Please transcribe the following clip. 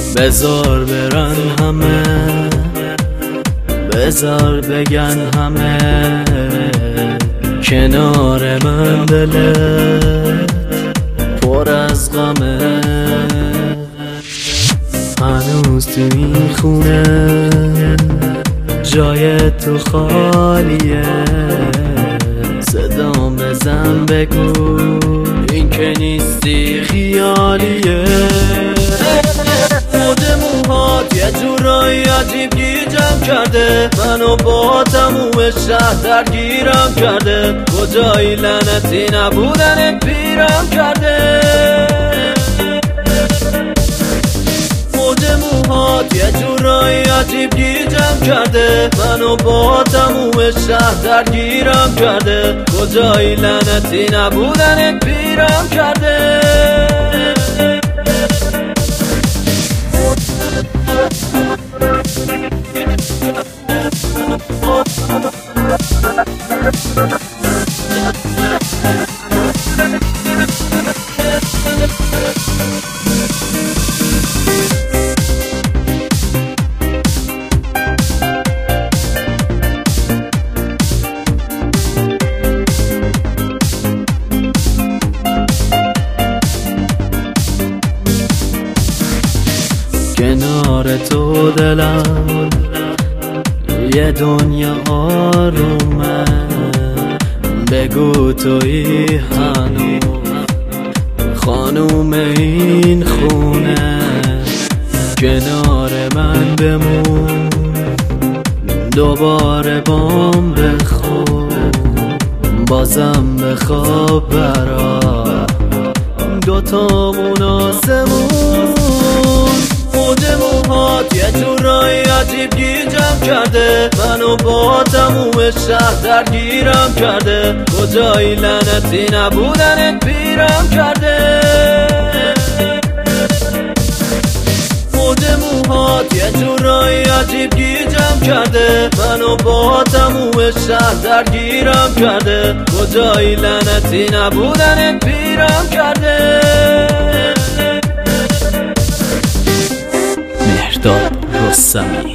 بذار برن همه، بذار بگن همه کنار من دلت پر از غمه. هنوز تو این خونه جای تو خالیه، صدام بزن بگو این که نیستی خیالیه. خود موهات یه جورایی عجیب گیجم کرده، منو با تموم شهر درگیرم کرده. کجایی لعنتی نبودن پیرم کرده. خود موهات یه جورایی عجیب گیجم کرده، منو با تموم شهر درگیرم کرده. کجایی لعنتی نبودن پیرم کرده. کنار تو دلم یه دنیا آرومه، بگو تویی هنوز خانوم این خونه. کنار من بمون دوباره بام بخون، بازم بخواب برا دوتامون آسمون. خود موهات یه جورایی عجیب گیجم کرده، منو با تموم شهر درگیرم کرده. کجایی لعنتی نبودن پیرم کرده. خود موهات یه جورایی عجیب گیجم کرده، منو با تموم شهر درگیرم کرده. کجایی لعنتی نبودن پیرم کرده. مهرداد رستمی.